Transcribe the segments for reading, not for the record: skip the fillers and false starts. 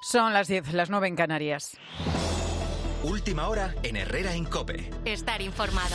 Son las 10, las 9 en Canarias. Última hora en Herrera en COPE. Estar informado.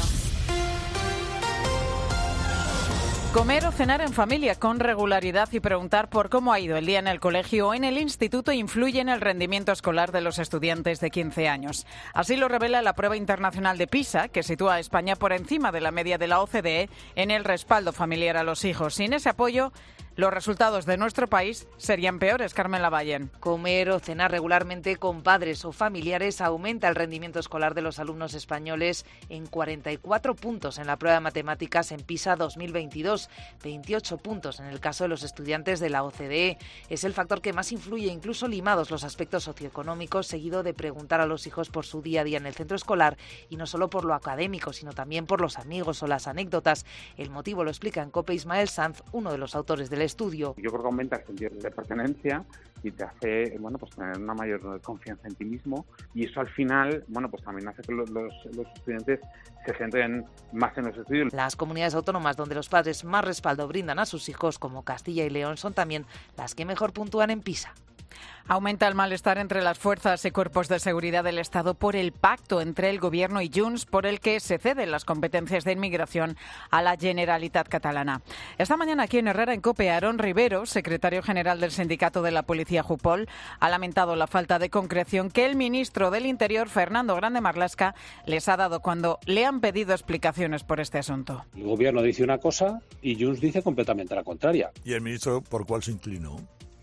Comer o cenar en familia con regularidad y preguntar por cómo ha ido el día en el colegio o en el instituto influye en el rendimiento escolar de los estudiantes de 15 años. Así lo revela la prueba internacional de PISA, que sitúa a España por encima de la media de la OCDE en el respaldo familiar a los hijos. Sin ese apoyo, los resultados de nuestro país serían peores. Carmen Lavallen. Comer o cenar regularmente con padres o familiares aumenta el rendimiento escolar de los alumnos españoles en 44 puntos en la prueba de matemáticas en PISA 2022, 28 puntos en el caso de los estudiantes de la OCDE. Es el factor que más influye, incluso limados los aspectos socioeconómicos, seguido de preguntar a los hijos por su día a día en el centro escolar, y no solo por lo académico, sino también por los amigos o las anécdotas. El motivo lo explica en COPE Ismael Sanz, uno de los autores del estudio. Yo creo que aumenta el sentido de pertenencia y te hace, pues tener una mayor confianza en ti mismo, y eso al final, pues también hace que los estudiantes se centren más en los estudios. Las comunidades autónomas donde los padres más respaldo brindan a sus hijos, como Castilla y León, son también las que mejor puntúan en PISA. Aumenta el malestar entre las fuerzas y cuerpos de seguridad del Estado por el pacto entre el Gobierno y Junts, por el que se ceden las competencias de inmigración a la Generalitat catalana. Esta mañana aquí en Herrera en COPE, Aarón Rivero, secretario general del Sindicato de la Policía Jupol, ha lamentado la falta de concreción que el ministro del Interior, Fernando Grande Marlaska, les ha dado cuando le han pedido explicaciones por este asunto. El Gobierno dice una cosa y Junts dice completamente la contraria. ¿Y el ministro por cuál se inclinó?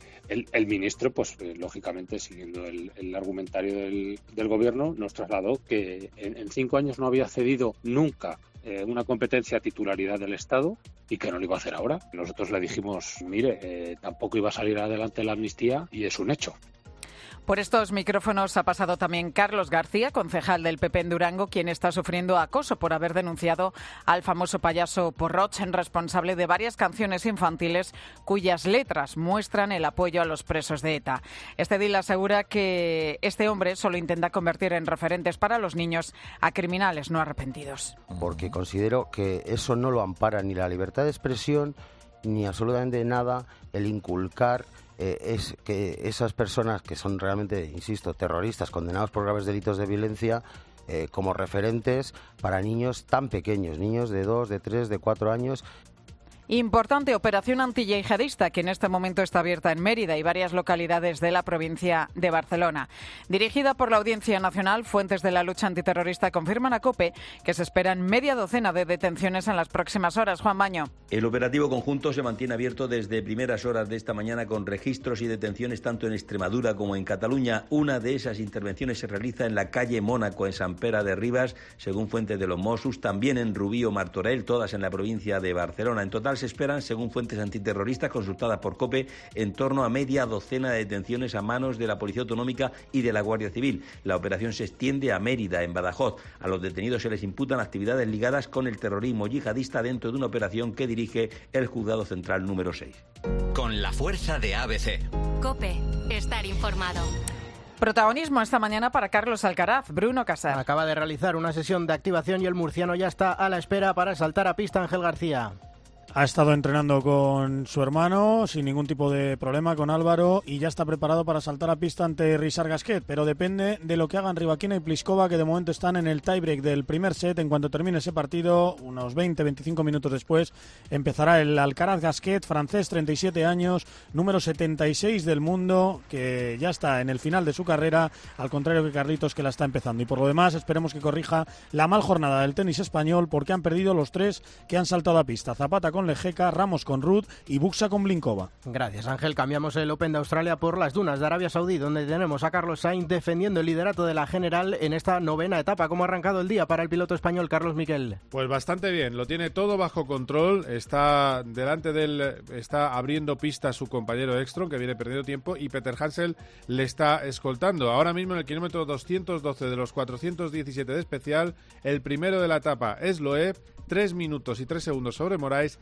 El ministro, lógicamente, siguiendo el argumentario del Gobierno, nos trasladó que en 5 años no había cedido nunca una competencia a titularidad del Estado y que no lo iba a hacer ahora. Nosotros le dijimos, tampoco iba a salir adelante la amnistía, y es un hecho. Por estos micrófonos ha pasado también Carlos García, concejal del PP en Durango, quien está sufriendo acoso por haber denunciado al famoso payaso Porroch, responsable de varias canciones infantiles cuyas letras muestran el apoyo a los presos de ETA. Este edil asegura que este hombre solo intenta convertir en referentes para los niños a criminales no arrepentidos. Porque considero que eso no lo ampara ni la libertad de expresión ni absolutamente nada el inculcar es que esas personas que son realmente, insisto, terroristas condenados por graves delitos de violencia, como referentes para niños tan pequeños, niños de 2, de 3, de 4 años. Importante operación antiyihadista que en este momento está abierta en Mérida y varias localidades de la provincia de Barcelona. Dirigida por la Audiencia Nacional, fuentes de la lucha antiterrorista confirman a COPE que se esperan media docena de detenciones en las próximas horas. Juan Baño. El operativo conjunto se mantiene abierto desde primeras horas de esta mañana con registros y detenciones tanto en Extremadura como en Cataluña. Una de esas intervenciones se realiza en la calle Mónaco, en Sant Pere de Ribes, según fuentes de los Mossos, también en Rubí o Martorell, todas en la provincia de Barcelona. En total se esperan, según fuentes antiterroristas consultadas por COPE, en torno a media docena de detenciones a manos de la Policía Autonómica y de la Guardia Civil. La operación se extiende a Mérida, en Badajoz. A los detenidos se les imputan actividades ligadas con el terrorismo yihadista dentro de una operación que dirige el Juzgado Central número 6. Con la fuerza de ABC. COPE. Estar informado. Protagonismo esta mañana para Carlos Alcaraz. Bruno Casar. Acaba de realizar una sesión de activación y el murciano ya está a la espera para saltar a pista. Ángel García. Ha estado entrenando con su hermano sin ningún tipo de problema, con Álvaro, y ya está preparado para saltar a pista ante Richard Gasquet, pero depende de lo que hagan Rybakina y Pliskova, que de momento están en el tiebreak del primer set. En cuanto termine ese partido, unos 20-25 minutos después, empezará el Alcaraz-Gasquet, francés, 37 años, número 76 del mundo, que ya está en el final de su carrera, al contrario que Carlitos, que la está empezando. Y por lo demás, esperemos que corrija la mal jornada del tenis español, porque han perdido los 3 que han saltado a pista. Zapata con Lejeca, Ramos con Ruud y Buxa con Blinkova. Gracias, Ángel. Cambiamos el Open de Australia por las dunas de Arabia Saudí, donde tenemos a Carlos Sainz defendiendo el liderato de la general en esta 9ª etapa. ¿Cómo ha arrancado el día para el piloto español Carlos Miquel? Pues bastante bien, lo tiene todo bajo control. Está delante de él, está abriendo pista su compañero Ekstrom, que viene perdiendo tiempo, y Peter Hansel le está escoltando. Ahora mismo en el kilómetro 212 de los 417 de especial, el primero de la etapa es Loeb, 3 minutos y 3 segundos sobre Moraes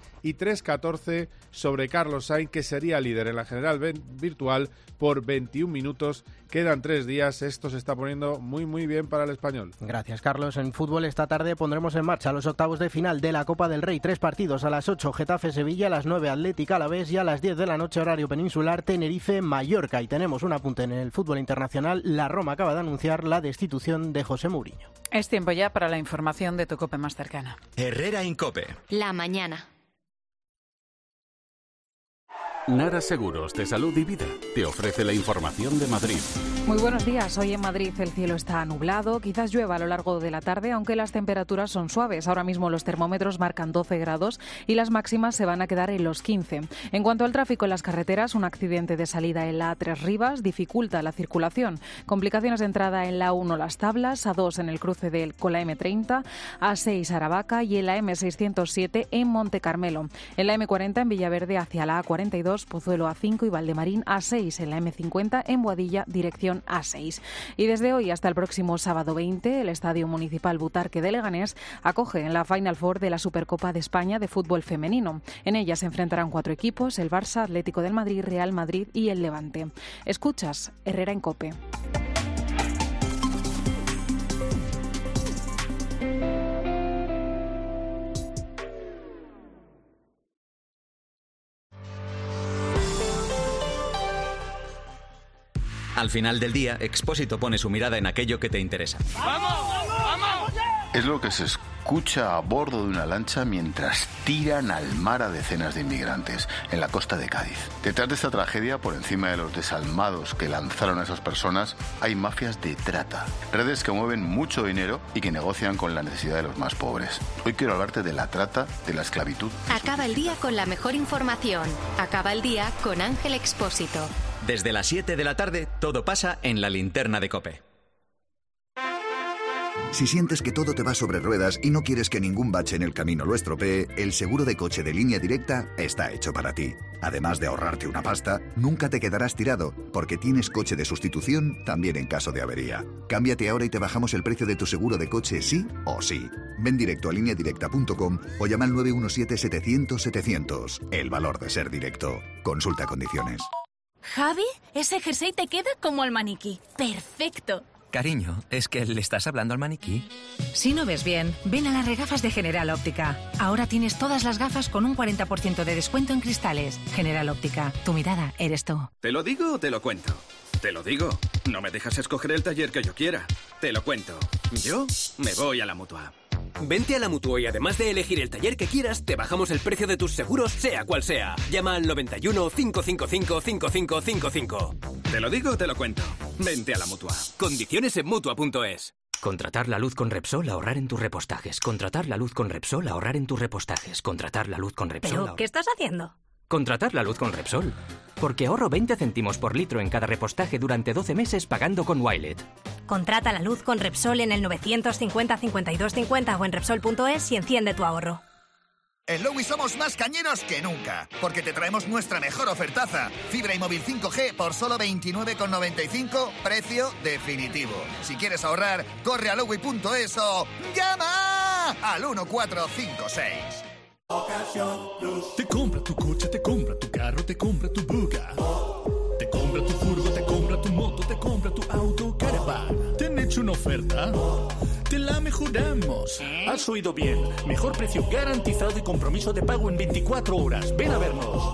y 3.14 sobre Carlos Sainz, que sería líder en la general virtual por 21 minutos. Quedan 3 días, esto se está poniendo muy bien para el español. Gracias, Carlos. En fútbol esta tarde pondremos en marcha los octavos de final de la Copa del Rey. 3 partidos: a las 8 Getafe-Sevilla, a las 9 Atlético-Alavés y a las 10 de la noche horario peninsular Tenerife-Mallorca. Y tenemos un apunte en el fútbol internacional. La Roma acaba de anunciar la destitución de José Mourinho. Es tiempo ya para la información de tu COPE más cercana. Herrera Incope. La mañana. Nara Seguros de Salud y Vida te ofrece la información de Madrid. Muy buenos días. Hoy en Madrid el cielo está nublado, quizás llueva a lo largo de la tarde, aunque las temperaturas son suaves. Ahora mismo los termómetros marcan 12 grados y las máximas se van a quedar en los 15. En cuanto al tráfico en las carreteras, un accidente de salida en la A3 Rivas dificulta la circulación. Complicaciones de entrada en la A1 Las Tablas, A2 en el cruce con la M30, A6 Aravaca y en la M607 en Monte Carmelo. En la M40 en Villaverde hacia la A42, Pozuelo A5 y Valdemarín A6 en la M50 en Boadilla dirección A6. Y desde hoy hasta el próximo sábado 20, el Estadio Municipal Butarque de Leganés acoge en la Final Four de la Supercopa de España de fútbol femenino. En ella se enfrentarán 4 equipos: el Barça, Atlético del Madrid, Real Madrid y el Levante. Escuchas Herrera en COPE. Al final del día, Expósito pone su mirada en aquello que te interesa. ¡Vamos, vamos, vamos! Es lo que se escucha a bordo de una lancha mientras tiran al mar a decenas de inmigrantes en la costa de Cádiz. Detrás de esta tragedia, por encima de los desalmados que lanzaron a esas personas, hay mafias de trata. Redes que mueven mucho dinero y que negocian con la necesidad de los más pobres. Hoy quiero hablarte de la trata, de la esclavitud. Acaba el día con la mejor información. Acaba el día con Ángel Expósito. Desde las 7 de la tarde, todo pasa en la linterna de COPE. Si sientes que todo te va sobre ruedas y no quieres que ningún bache en el camino lo estropee, el seguro de coche de Línea Directa está hecho para ti. Además de ahorrarte una pasta, nunca te quedarás tirado, porque tienes coche de sustitución también en caso de avería. Cámbiate ahora y te bajamos el precio de tu seguro de coche sí o sí. Ven directo a lineadirecta.com o llama al 917-700-700. El valor de ser directo. Consulta condiciones. Javi, ese jersey te queda como al maniquí. ¡Perfecto! Cariño, ¿es que le estás hablando al maniquí? Si no ves bien, ven a las regafas de General Óptica. Ahora tienes todas las gafas con un 40% de descuento en cristales. General Óptica, tu mirada eres tú. ¿Te lo digo o te lo cuento? Te lo digo. No me dejas escoger el taller que yo quiera. Te lo cuento. Yo me voy a la Mutua. Vente a la Mutua y además de elegir el taller que quieras, te bajamos el precio de tus seguros, sea cual sea. Llama al 91 555 5555. Te lo digo o te lo cuento. Vente a la Mutua. Condiciones en Mutua.es. Contratar la luz con Repsol, ahorrar en tus repostajes. Contratar la luz con Repsol, ahorrar en tus repostajes. Contratar la luz con Repsol. ¿Pero qué estás haciendo? Contratar la luz con Repsol. Porque ahorro 20 céntimos por litro en cada repostaje durante 12 meses pagando con Wilet. Contrata la luz con Repsol en el 950 52 50 o en Repsol.es y enciende tu ahorro. En Lowy somos más cañeros que nunca, porque te traemos nuestra mejor ofertaza. Fibra y móvil 5G por solo 29,95, precio definitivo. Si quieres ahorrar, corre a lowy.es o llama al 1456. Te compra tu coche, te compra tu carro, te compra tu buga. Te compra tu furgo, te compra tu moto, te compra tu auto, caravana. ¿Te han hecho una oferta? Te la mejoramos. Has oído bien. Mejor precio garantizado y compromiso de pago en 24 horas. Ven a vernos.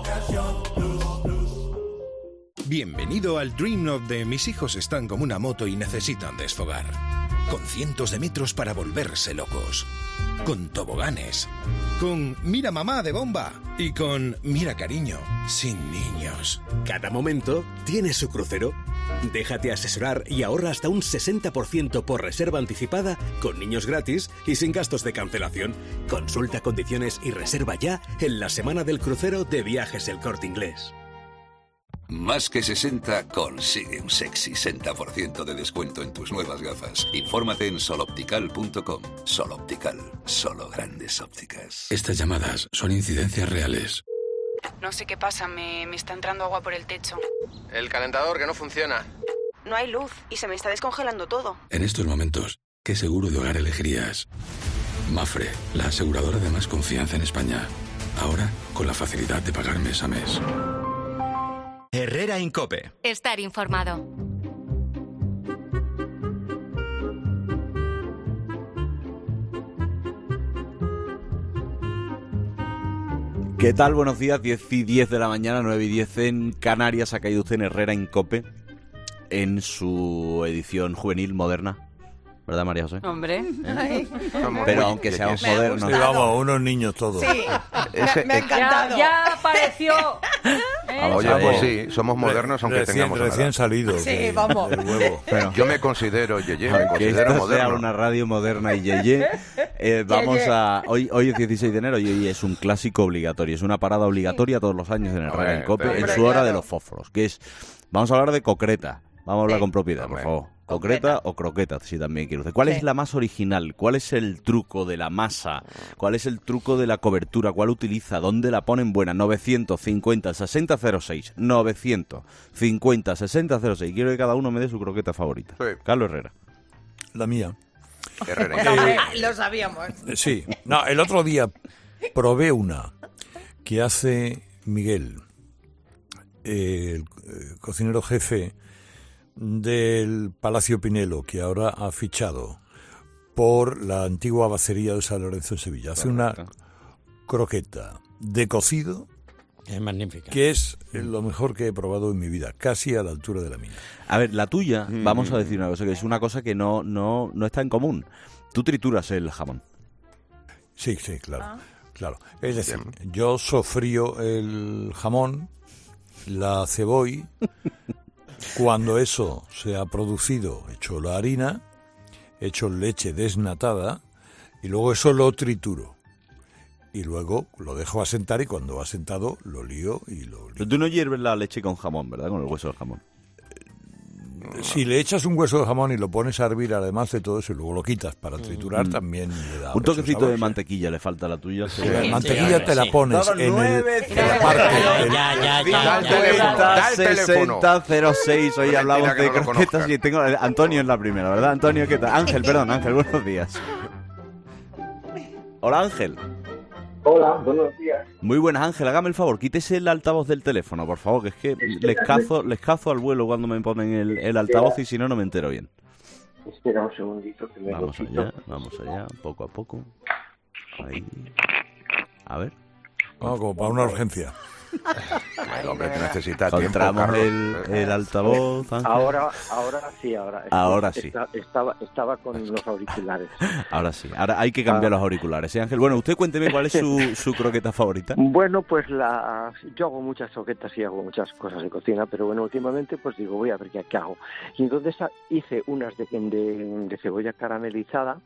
Bienvenido al Dream of de mis hijos están como una moto y necesitan desfogar. Con cientos de metros para volverse locos. Con toboganes. Con mira mamá de bomba. Y con mira cariño, sin niños. Cada momento tiene su crucero. Déjate asesorar y ahorra hasta un 60% por reserva anticipada, con niños gratis y sin gastos de cancelación. Consulta condiciones y reserva ya en la semana del crucero de Viajes El Corte Inglés. Más que 60 consigue un sexy 60% de descuento en tus nuevas gafas. Infórmate en soloptical.com. Soloptical, solo grandes ópticas. Estas llamadas son incidencias reales. No sé qué pasa, me está entrando agua por el techo. El calentador que no funciona. No hay luz y se me está descongelando todo. En estos momentos, ¿qué seguro de hogar elegirías? Mapfre, la aseguradora de más confianza en España. Ahora, con la facilidad de pagar mes a mes. Herrera Incope. Estar informado. ¿Qué tal? Buenos días, 10:10 de la mañana, 9:10 en Canarias. Ha caído usted en Herrera Incope, en su edición juvenil moderna. ¿Verdad, María José? Hombre. Pero aunque seamos modernos. Sí, vamos, unos niños todos. Sí, me ha encantado. Ya apareció. Oye, pues sí, somos modernos aunque tengamos recién salidos. Sí, vamos. Del huevo. Pero yo me considero yeye, me aunque considero esta moderno. sea una radio moderna y yeye, vamos a... Hoy es 16 de enero y hoy es un clásico obligatorio. Es una parada obligatoria todos los años en Herrera Incope, en su hora de los fósforos, que es... Vamos a hablar de concreta. Vamos a hablar con propiedad, por favor. ¿Concreta o croqueta, si también quiere usted? ¿Cuál es la más original? ¿Cuál es el truco de la masa? ¿Cuál es el truco de la cobertura? ¿Cuál utiliza? ¿Dónde la ponen buena? 950-6006. 950-6006. Quiero que cada uno me dé su croqueta favorita. Sí. Carlos Herrera. La mía. Herrera. Lo sabíamos. Sí. No, el otro día probé una que hace Miguel, el cocinero jefe del Palacio Pinelo, que ahora ha fichado por la antigua bacería de San Lorenzo en Sevilla. Hace una croqueta de cocido. Es magnífica. Que es lo mejor que he probado en mi vida, casi a la altura de la mía. A ver, la tuya, vamos a decir una cosa, que es una cosa que no está en común. Tú trituras el jamón. Sí, claro. Claro. Es decir, yo sofrío el jamón, la cebolla. Cuando eso se ha producido, echo la harina, echo leche desnatada y luego eso lo trituro. Y luego lo dejo asentar y cuando ha asentado lo lío y lo lío. Pero tú no hierves la leche con jamón, ¿verdad? Con el hueso del jamón. Si le echas un hueso de jamón y lo pones a hervir, además de todo eso, y luego lo quitas para triturar, también le da un toquecito de mantequilla le falta a la tuya. Sí, la mantequilla te la pones en la parte. Da el teléfono. 6006. Hoy hablamos de croquetas y tengo Antonio en la primera, ¿verdad? Antonio, ¿qué tal? Ángel, buenos días. Hola, Ángel. Hola, buenos días. Muy buenas, Ángel. Hágame el favor, quítese el altavoz del teléfono, por favor, que es que les cazo al vuelo cuando me ponen el altavoz y si no me entero bien. Espera un segundito que me Vamos allá, poco a poco. Ahí. A ver. Vamos, como para una urgencia. El hombre que necesita encontramos tiempo, el altavoz, Ángel. Ahora sí. Estaba con los auriculares. Ahora sí. Ahora hay que cambiar los auriculares, ¿sí, Ángel? Bueno, usted cuénteme cuál es su croqueta favorita. Bueno, pues yo hago muchas croquetas y hago muchas cosas de cocina, pero bueno, últimamente pues digo, voy a ver qué hago. Y entonces hice unas de cebolla caramelizada.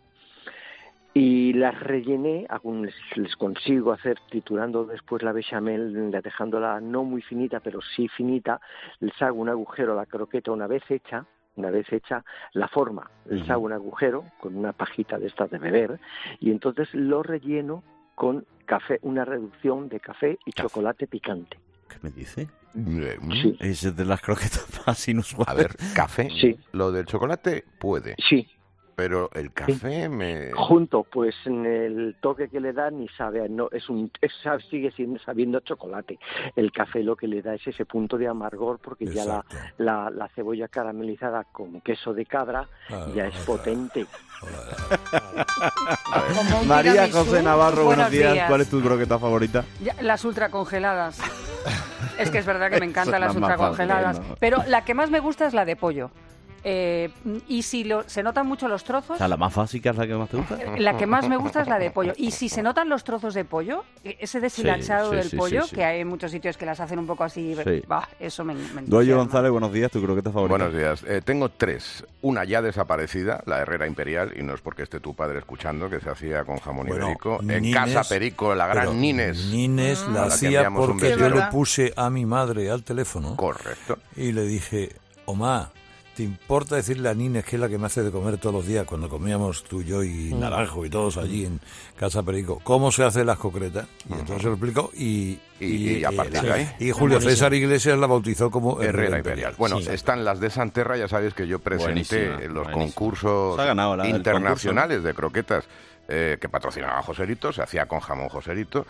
Y las rellené, les consigo hacer triturando después la bechamel, dejándola no muy finita, pero sí finita. Les hago un agujero a la croqueta una vez hecha la forma, les hago un agujero con una pajita de estas de beber y entonces lo relleno con café, una reducción de café y chocolate picante. ¿Qué me dice? Sí. Es de las croquetas más inusuales. A ver, café. Sí. Lo del chocolate puede. Sí. Pero el café junto, pues en el toque que le da ni sabe, no sigue sabiendo chocolate. El café lo que le da es ese punto de amargor porque ya la cebolla caramelizada con queso de cabra ya es potente. María José Navarro, buenos días. ¿Cuál es tu croqueta favorita? Las ultracongeladas. Es que es verdad que me encantan las ultracongeladas, pero la que más me gusta es la de pollo. Y si se notan mucho los trozos... O sea, ¿la más básica es la que más te gusta? La que más me gusta es la de pollo. Y si se notan los trozos de pollo, ese deshilachado del pollo, que hay en muchos sitios que las hacen un poco así, eso me entusiasma. Goyo González, buenos días, ¿tu croqueta favorita? Buenos días. Tengo tres. Una ya desaparecida, la Herrera Imperial, y no es porque esté tu padre escuchando, que se hacía con jamón ibérico. En Casa Perico, la gran Nines. Nines la hacía porque yo le puse a mi madre al teléfono. Correcto. Y le dije, Omá, ¿te importa decirle a Nines, que es la que me hace de comer todos los días cuando comíamos tú, yo y Naranjo y todos allí en Casa Perico, cómo se hacen las concretas? Y entonces se lo explico y a partir de ahí. Y Julio César Iglesias la bautizó como Herrera Imperial. Bueno, están las de Santerra, ya sabéis que yo presenté en los concursos internacionales de croquetas que patrocinaba Joserito, se hacía con jamón Joserito.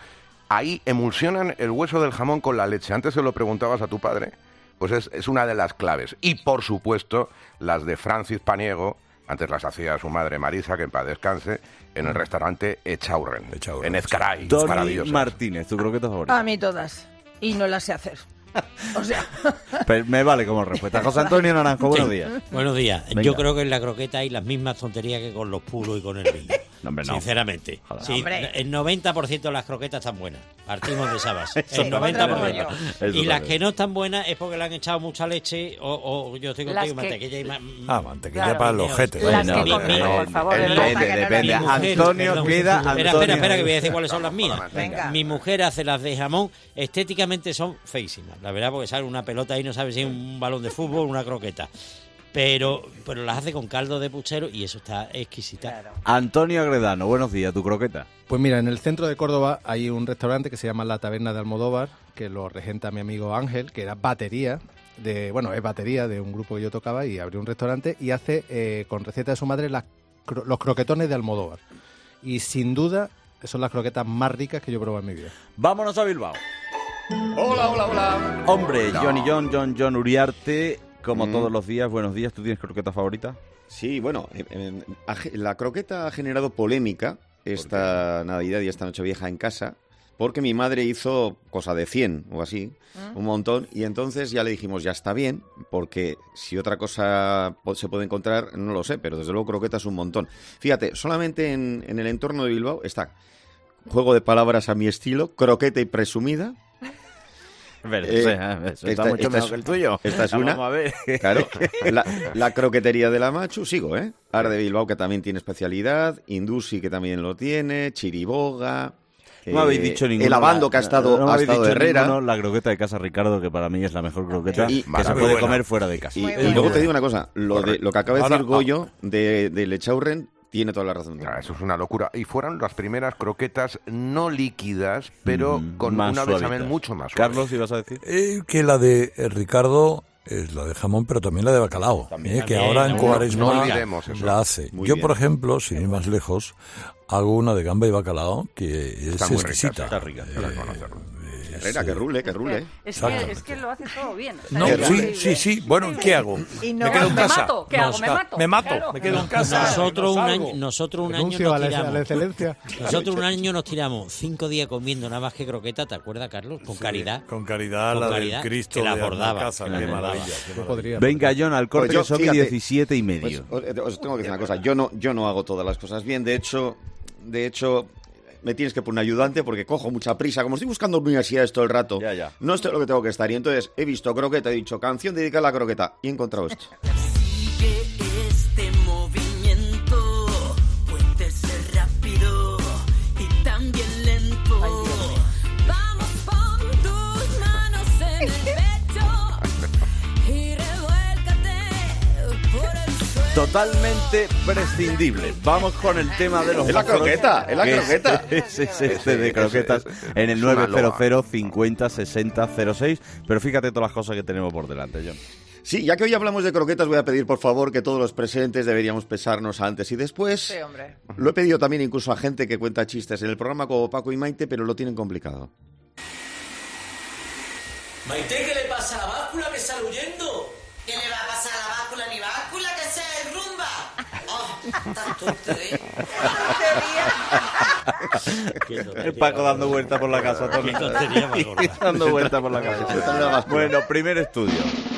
ahí emulsionan el hueso del jamón con la leche. Antes se lo preguntabas a tu padre, pues es una de las claves. Y, por supuesto, las de Francis Paniego, antes las hacía su madre Marisa, que en paz descanse, en el restaurante Echaurren, en Ezcaray. Tony Martínez, ¿tu croqueta favorita? A mí todas. Y no las sé hacer. O sea... Pero me vale como respuesta. José Antonio Naranjo, buenos días. Buenos días. Venga. Yo creo que en la croqueta hay las mismas tonterías que con los puros y con el vino. No, hombre, no. Sinceramente. Sí, el 90% de las croquetas están buenas. Partimos de esa base. Eso El 90%. Eso Y las también. que no están buenas es porque le han echado mucha leche o yo estoy contigo, mantequilla y mantequilla para los ojetes. Las que comemos, por favor. Depende. Antonio queda... Espera, que voy a decir cuáles son las mías. Venga. Mi mujer hace las de jamón, estéticamente son feísimas. La verdad, porque sale una pelota ahí, no sabe si es un balón de fútbol o una croqueta. Pero las hace con caldo de puchero y eso está exquisita. Antonio Agredano, buenos días, ¿tu croqueta? Pues mira, en el centro de Córdoba hay un restaurante que se llama La Taberna de Almodóvar, que lo regenta mi amigo Ángel, que era batería, es batería de un grupo que yo tocaba y abrió un restaurante y hace con receta de su madre los croquetones de Almodóvar. Y sin duda son las croquetas más ricas que yo he probado en mi vida. Vámonos a Bilbao. Hola. Hombre, John Uriarte, como todos los días, buenos días. ¿Tú tienes croqueta favorita? Sí, bueno, la croqueta ha generado polémica esta Navidad y esta Nochevieja en casa, porque mi madre hizo cosa de 100 o así, un montón, y entonces ya le dijimos, ya está bien, porque si otra cosa se puede encontrar, no lo sé, pero desde luego croquetas un montón. Fíjate, solamente en el entorno de Bilbao está, juego de palabras a mi estilo, croqueta y presumida. Está mucho mejor que el tuyo. Esta es una. Vamos a ver. Claro, la croquetería de la Machu, sigo, Ar de Bilbao, que también tiene especialidad, Indusi, que también lo tiene, Chiriboga. No habéis dicho ninguno. El Abando, que ha estado Herrera. Ninguno, la croqueta de Casa Ricardo, que para mí es la mejor croqueta que se puede comer fuera de casa. Y luego te digo una cosa, lo que acaba de decir Goyo de Echaurren, tiene toda la razón. Eso es una locura. Y fueron las primeras croquetas no líquidas, pero con una bechamel mucho más suave. Carlos, ¿ibas a decir? Que la de Ricardo es la de jamón, pero también la de bacalao. Que ahora en Cuaresma la hace. Yo, por ejemplo, sin ir más lejos, hago una de gamba y bacalao que es exquisita. Está rica. Herrera, que rule. Es que lo hace todo bien. No, sí. Bueno, ¿qué hago? Me quedo en casa. ¿Qué hago? Me mato. Me quedo en casa. Nosotros un año nos tiramos 5 días comiendo nada más que croqueta, ¿te acuerdas, Carlos? Con caridad. Con caridad, la del Cristo que la de bordaba. Casa, qué maravilla. Venga, John, al corte, que son 17 y medio. Os tengo que decir una cosa, yo no hago todas las cosas bien, de hecho, me tienes que poner un ayudante porque cojo mucha prisa. Como estoy buscando universidades todo el rato, no estoy lo que tengo que estar. Y entonces he visto croqueta, he dicho canción dedicada a la croqueta y he encontrado esto. Este movimiento puede ser rápido y también lento. Vamos, pon tus manos en el pecho y revuélcate por el suelo. Totalmente prescindible. Vamos con el tema de los... Es la croqueta. Es este de croquetas en el 900 50 60 06. Pero fíjate todas las cosas que tenemos por delante, John. Sí, ya que hoy hablamos de croquetas, voy a pedir, por favor, que todos los presentes deberíamos pesarnos antes y después. Sí, hombre. Lo he pedido también incluso a gente que cuenta chistes en el programa como Paco y Maite, pero lo tienen complicado. Maite, ¿qué le pasa a la báscula que sale huyendo? ¿Qué le va a pasar a la báscula ni báscula que se derrumba? El Paco dando vueltas por la casa. Dando vueltas por la casa. Bueno, primer estudio.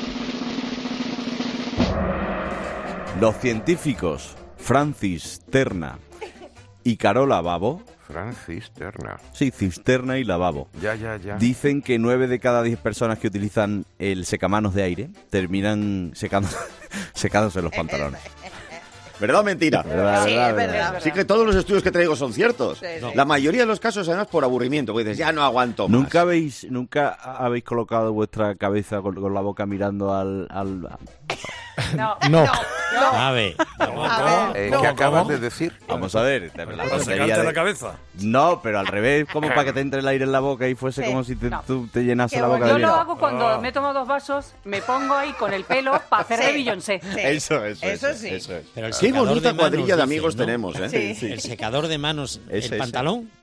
Los científicos Francis Terna y Carola Babo. Francis Terna. Sí, cisterna y lavabo. Ya. Dicen que 9 de cada 10 personas que utilizan el secamanos de aire terminan secándose los pantalones. ¿Verdad o mentira? Verdad. Sí, que todos los estudios que traigo son ciertos. Sí. La mayoría de los casos, además, por aburrimiento. Porque dices, ya no aguanto más. ¿Nunca habéis colocado vuestra cabeza con la boca mirando al... No. A ver. ¿Qué acabas de decir? Vamos a ver. ¿Secarte la cabeza? No, pero al revés, como para que te entre el aire en la boca y fuese como si tú te llenase la boca de aire. Yo lo hago cuando me tomo 2 vasos, me pongo ahí con el pelo para hacer de Beyoncé. Eso Pero el qué bonita de manos, cuadrilla de amigos dicen, ¿no? tenemos, ¿eh? Sí. El secador de manos, el pantalón.